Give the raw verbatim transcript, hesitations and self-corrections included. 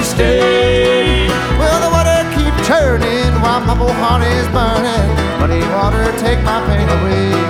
stay. Well, the water keep churning while my old heart is burning. Muddy water, take my pain away.